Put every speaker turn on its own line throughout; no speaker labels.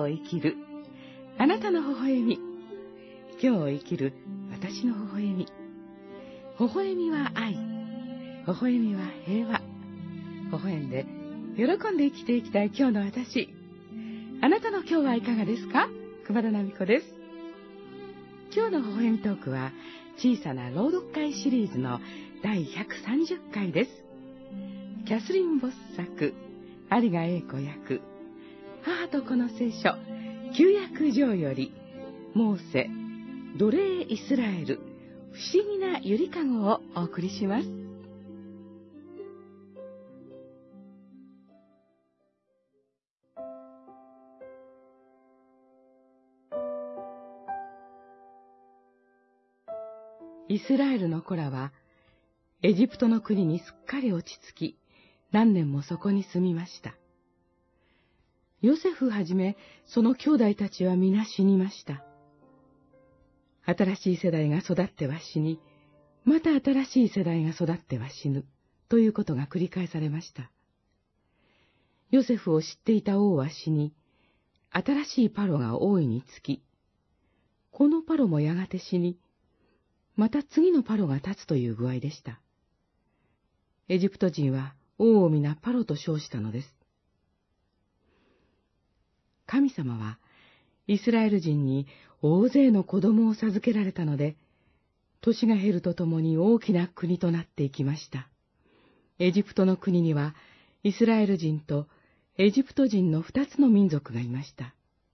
を生きるあなたの微笑み。今日を生きる私の微笑み。微笑みは愛。微笑みは平和。微笑んで喜んで生きていきたい今日の私。あなたの今日はいかがですか？熊田奈美子です。今日の微笑みトークは小さな朗読会シリーズの第130回です。キャスリン・ボス作、有賀英子役、母と子の聖書、旧約上より、モーセ、奴隷イスラエル、不思議なゆりかごをお送りします。イスラエルの子らは、エジプトの国にすっかり落ち着き、何年もそこに住みました。ヨセフはじめ、その兄弟たちは皆死にました。新しい世代が育っては死に、また新しい世代が育っては死ぬ、ということが繰り返されました。ヨセフを知っていた王は死に、新しいパロが王位につき、このパロもやがて死に、また次のパロが立つという具合でした。エジプト人は王を皆パロと称したのです。神様はイスラエル人に大勢の子供を授けられたので、年が減るとともに大きな国となっていきました。エジプトの国にはイスラエル人とエジプト人の二つの民族がいました。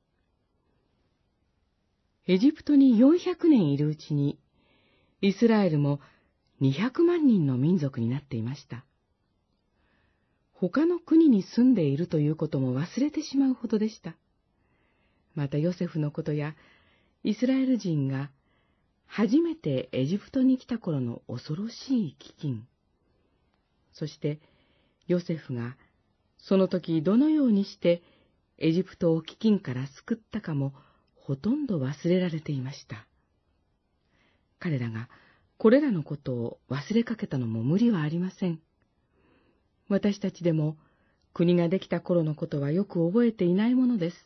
エジプトに400年いるうちに、イスラエルも200万人の民族になっていました。他の国に住んでいるということも忘れてしまうほどでした。またヨセフのことやイスラエル人が初めてエジプトに来た頃の恐ろしい飢饉、そしてヨセフがその時どのようにしてエジプトを飢饉から救ったかもほとんど忘れられていました。彼らがこれらのことを忘れかけたのも無理はありません。私たちでも国ができた頃のことはよく覚えていないものです。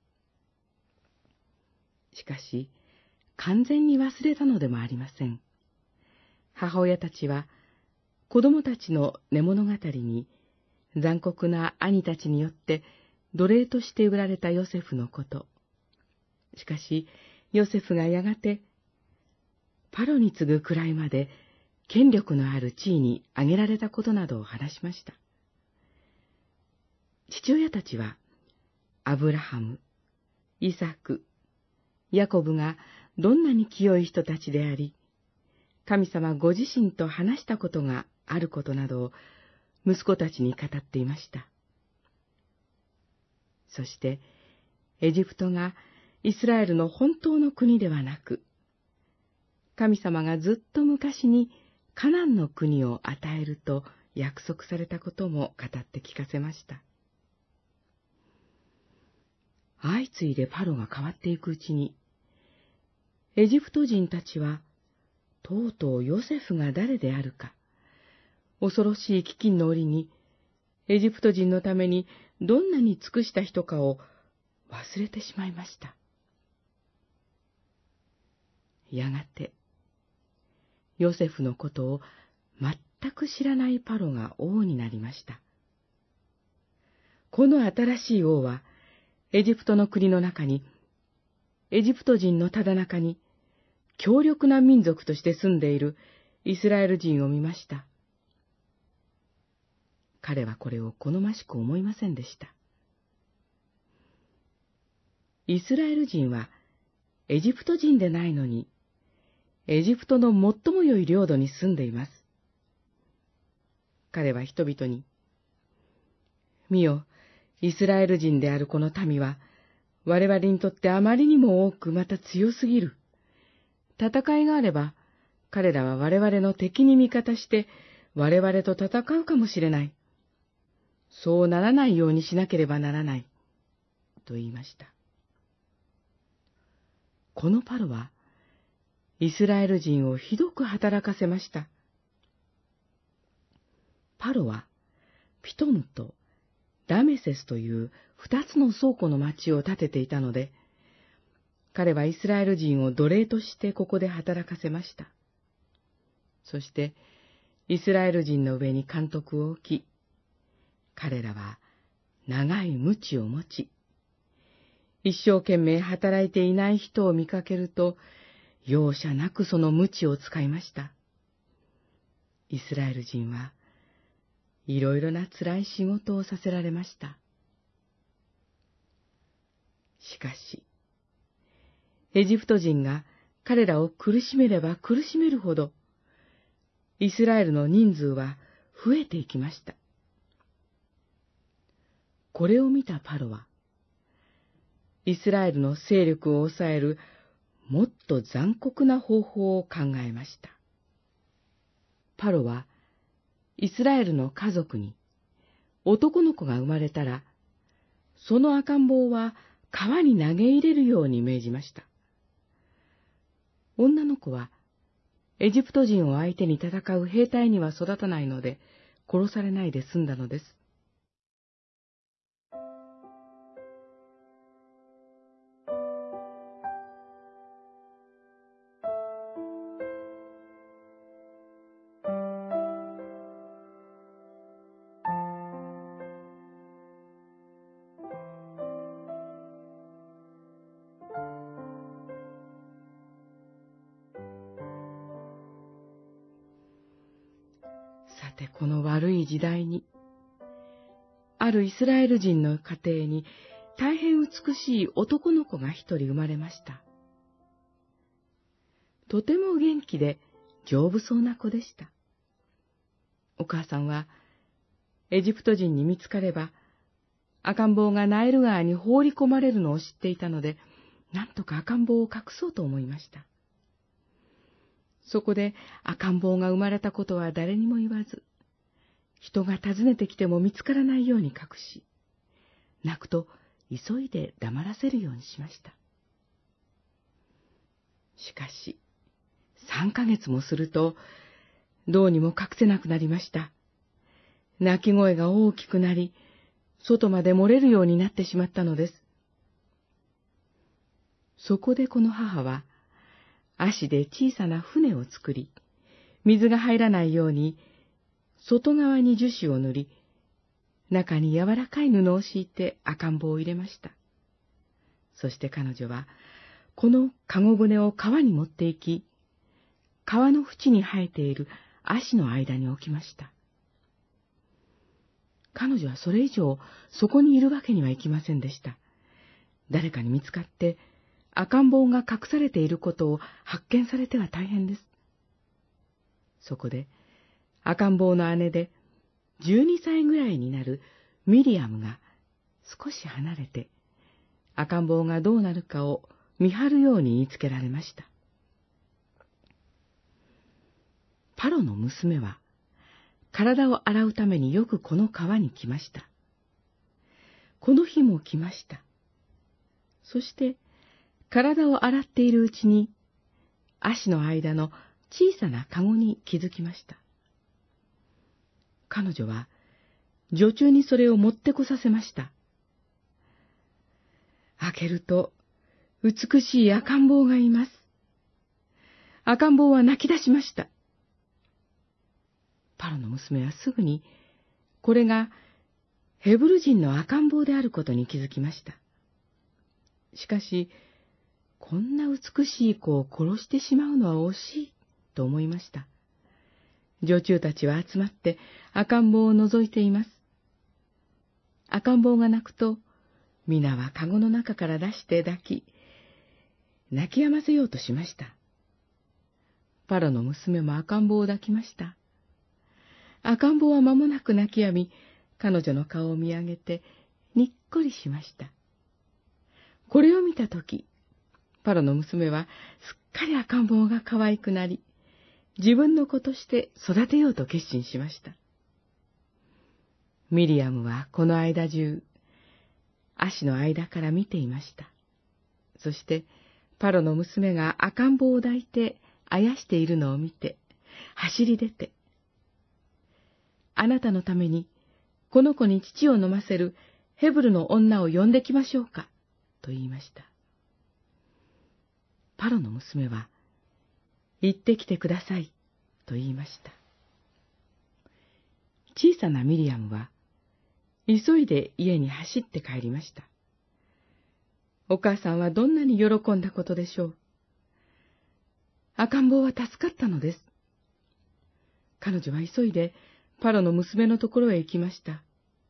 しかし、完全に忘れたのでもありません。母親たちは子供たちの寝物語に残酷な兄たちによって奴隷として売られたヨセフのこと。しかし、ヨセフがやがてパロに次ぐくらいまで権力のある地位に上げられたことなどを話しました。父親たちはアブラハム、イサク、ヤコブがどんなに清い人たちであり、神様ご自身と話したことがあることなどを息子たちに語っていました。そして、エジプトがイスラエルの本当の国ではなく、神様がずっと昔にカナンの国を与えると約束されたことも語って聞かせました。相次いでパロが変わっていくうちに、エジプト人たちは、とうとうヨセフが誰であるか、恐ろしい飢饉の折に、エジプト人のためにどんなに尽くした人かを忘れてしまいました。やがて、ヨセフのことを全く知らないパロが王になりました。この新しい王は、エジプトの国の中に、エジプト人のただ中に、強力な民族として住んでいるイスラエル人を見ました。彼はこれを好ましく思いませんでした。イスラエル人はエジプト人でないのに、エジプトの最も良い領土に住んでいます。彼は人々に、見よ、イスラエル人であるこの民は、我々にとってあまりにも多くまた強すぎる。戦いがあれば、彼らは我々の敵に味方して、我々と戦うかもしれない。そうならないようにしなければならない。と言いました。このパロは、イスラエル人をひどく働かせました。パロは、ピトムとラメセスという2つの倉庫の町を建てていたので、彼はイスラエル人を奴隷としてここで働かせました。そして、イスラエル人の上に監督を置き、彼らは長い鞭を持ち、一生懸命働いていない人を見かけると、容赦なくその鞭を使いました。イスラエル人はいろいろな辛い仕事をさせられました。しかし、エジプト人が彼らを苦しめれば苦しめるほど、イスラエルの人数は増えていきました。これを見たパロは、イスラエルの勢力を抑えるもっと残酷な方法を考えました。パロは、イスラエルの家族に男の子が生まれたら、その赤ん坊は川に投げ入れるように命じました。女の子は、エジプト人を相手に戦う兵隊には育たないので、殺されないで済んだのです。さて、この悪い時代に、あるイスラエル人の家庭に大変美しい男の子が一人生まれました。とても元気で丈夫そうな子でした。お母さんは、エジプト人に見つかれば、赤ん坊がナイル川に放り込まれるのを知っていたので、なんとか赤ん坊を隠そうと思いました。そこで赤ん坊が生まれたことは誰にも言わず、人が訪ねてきても見つからないように隠し、泣くと急いで黙らせるようにしました。しかし、3ヶ月もすると、どうにも隠せなくなりました。泣き声が大きくなり、外まで漏れるようになってしまったのです。そこでこの母は、足で小さな船を作り、水が入らないように、外側に樹脂を塗り、中に柔らかい布を敷いて赤ん坊を入れました。そして彼女は、このかご舟を川に持って行き、川の縁に生えている足の間に置きました。彼女はそれ以上そこにいるわけにはいきませんでした。誰かに見つかって赤ん坊が隠されていることを発見されては大変です。そこで赤ん坊の姉で12歳ぐらいになるミリアムが少し離れて赤ん坊がどうなるかを見張るように言いつけられました。パロの娘は体を洗うためによくこの川に来ました。この日も来ました。そして体を洗っているうちに足の間の小さなかごに気づきました。彼女は女中にそれを持ってこさせました。開けると美しい赤ん坊がいます。赤ん坊は泣き出しました。パロの娘はすぐに、これがヘブル人の赤ん坊であることに気づきました。しかし、こんな美しい子を殺してしまうのは惜しいと思いました。女中たちは集まって赤ん坊を覗いています。赤ん坊が泣くと、皆はかごの中から出して抱き、泣き止ませようとしました。パロの娘も赤ん坊を抱きました。赤ん坊は間もなく泣き止み、彼女の顔を見上げて、にっこりしました。これを見たとき、パロの娘はすっかり赤ん坊が可愛くなり、自分の子として育てようと決心しました。ミリアムはこの間中、足の間から見ていました。そして、パロの娘が赤ん坊を抱いてあやしているのを見て、走り出て、あなたのためにこの子に乳を飲ませるヘブルの女を呼んできましょうか、と言いました。パロの娘は、行ってきてください、と言いました。小さなミリアムは、急いで家に走って帰りました。お母さんはどんなに喜んだことでしょう。赤ん坊は助かったのです。彼女は急いでパロの娘のところへ行きました。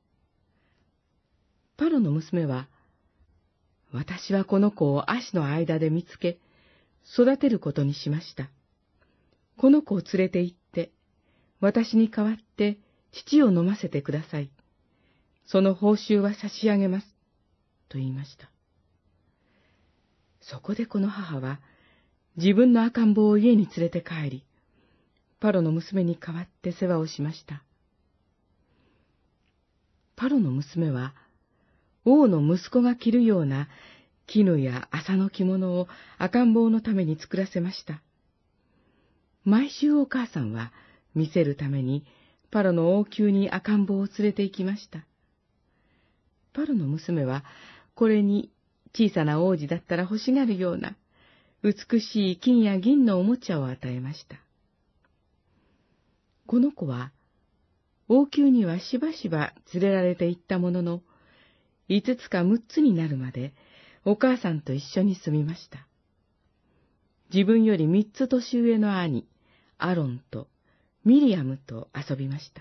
パロの娘は、私はこの子を足の間で見つけ、育てることにしました。この子を連れて行って、私に代わって乳を飲ませてください。その報酬は差し上げます。と言いました。そこでこの母は、自分の赤ん坊を家に連れて帰り、パロの娘に代わって世話をしました。パロの娘は、王の息子が着るような絹や麻の着物を赤ん坊のために作らせました。毎週お母さんは見せるためにパロの王宮に赤ん坊を連れて行きました。パロの娘はこれに小さな王子だったら欲しがるような美しい金や銀のおもちゃを与えました。この子は王宮にはしばしば連れられて行ったものの、5つか6つになるまでお母さんと一緒に住みました。自分より3つ年上の兄、アロンとミリアムと遊びました。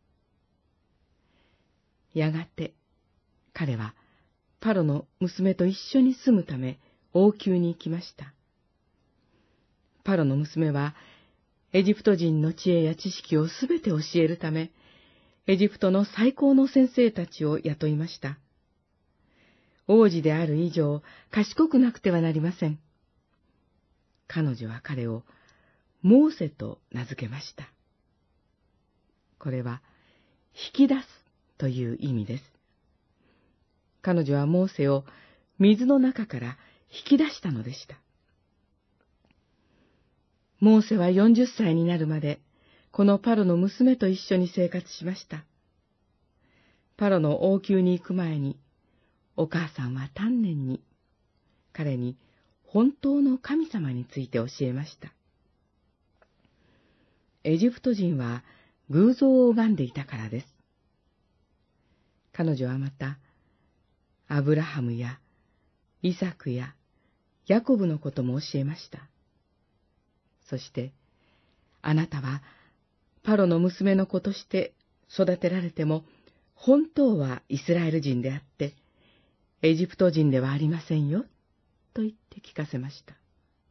やがて彼はパロの娘と一緒に住むため王宮に行きました。パロの娘はエジプト人の知恵や知識をすべて教えるため、エジプトの最高の先生たちを雇いました。王子である以上、賢くなくてはなりません。彼女は彼をモーセと名付けました。これは、引き出すという意味です。彼女はモーセを水の中から引き出したのでした。モーセは40歳になるまで、このパロの娘と一緒に生活しました。パロの王宮に行く前に、お母さんは丹念に、彼に本当の神様について教えました。エジプト人は偶像を拝んでいたからです。彼女はまた、アブラハムやイサクやヤコブのことも教えました。そして、あなたはパロの娘の子として育てられても、本当はイスラエル人であって、エジプト人ではありませんよ、と言って聞かせました。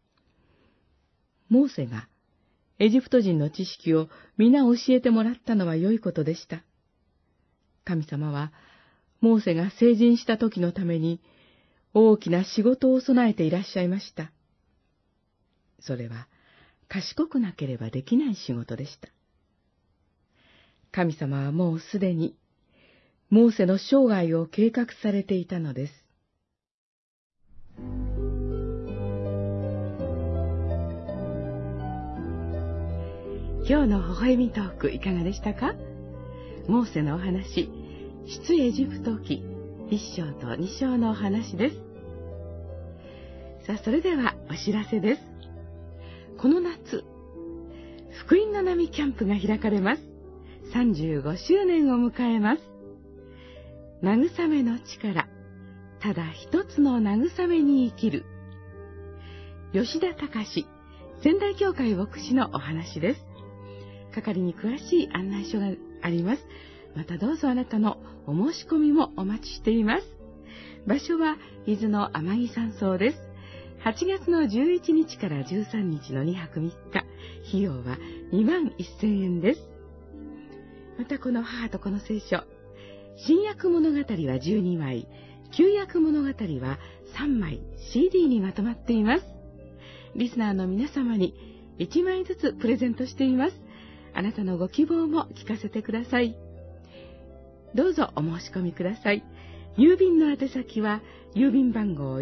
モーセがエジプト人の知識を皆教えてもらったのは良いことでした。神様は、モーセが成人した時のために、大きな仕事を備えていらっしゃいました。それは、賢くなければできない仕事でした。神様はもうすでに、モーセの生涯を計画されていたのです。今日の微笑みトークいかがでしたか？モーセのお話、出エジプト記1章と2章のお話です。さあ、それではお知らせです。この夏、福音の波キャンプが開かれます。35周年を迎えます。慰めの力、ただ一つの慰めに生きる。吉田隆、仙台教会牧師のお話です。係に詳しい案内書があります。またどうぞあなたのお申し込みもお待ちしています。場所は伊豆の天城山荘です。8月の11日から13日の2泊3日、費用は21,000円です。またこの母と子の聖書、新約物語は12枚、旧約物語は3枚 CD にまとまっています。リスナーの皆様に1枚ずつプレゼントしています。あなたのご希望も聞かせてください。どうぞお申し込みください。郵便の宛先は郵便番号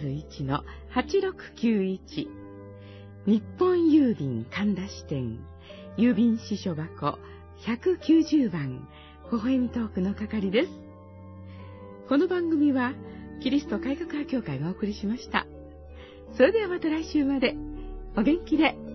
101-8691 日本郵便神田支店郵便支所箱190番微笑みトークの係です。この番組はキリスト改革派教会がお送りしました。それではまた来週までお元気で。